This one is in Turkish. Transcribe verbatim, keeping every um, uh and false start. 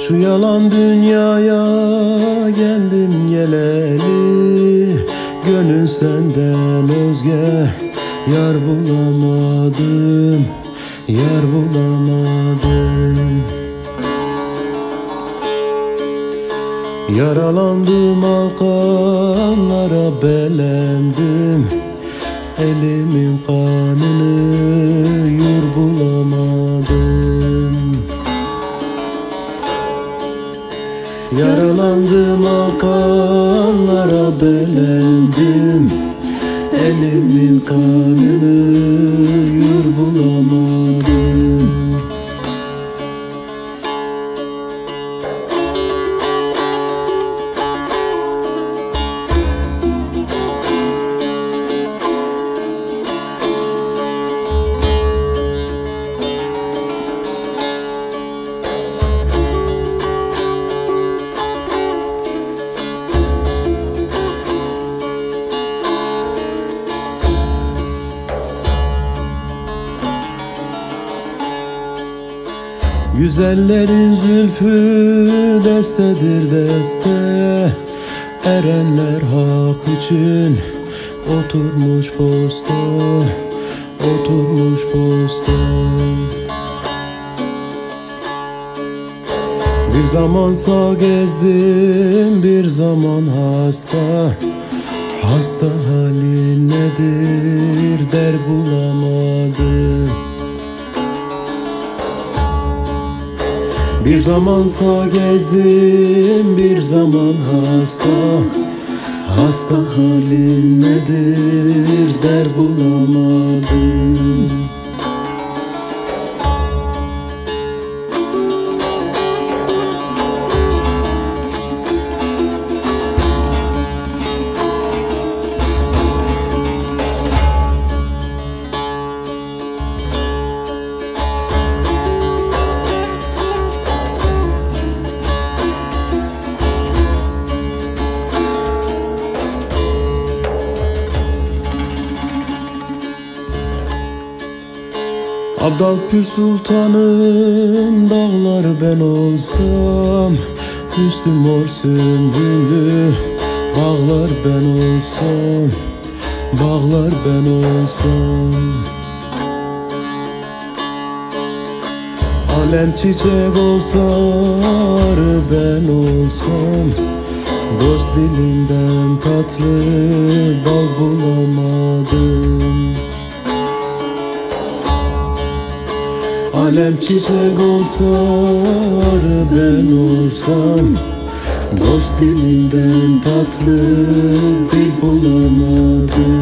Şu yalan dünyaya geldim geleli, gönül senden özge yar bulamadım, yar bulamadım. Yaralandım, halkanlara belendim, elimin kanını yur bulamadım. Yaralandım, halkanlara belendim, elimin kanını yur bulamadım. Güzellerin zülfü destedir deste, erenler hak için oturmuş posta, oturmuş posta. Bir zaman sağ gezdim, bir zaman hasta, hasta halin nedir der bulamadım. Bir zaman sağ gezdim, bir zaman hasta, hasta halin nedir der bulamadım. Abdal Pür Sultan'ın dağları ben olsam, üstü mor sümbüllü bağlar ben olsam, bağlar ben olsam. Alem çiçek olsa arı ben olsam, dost dilinden tatlı bal bulamadım. Alem çiçek olsa arı ben olsam, dost dilinden tatlı dil bulamadım.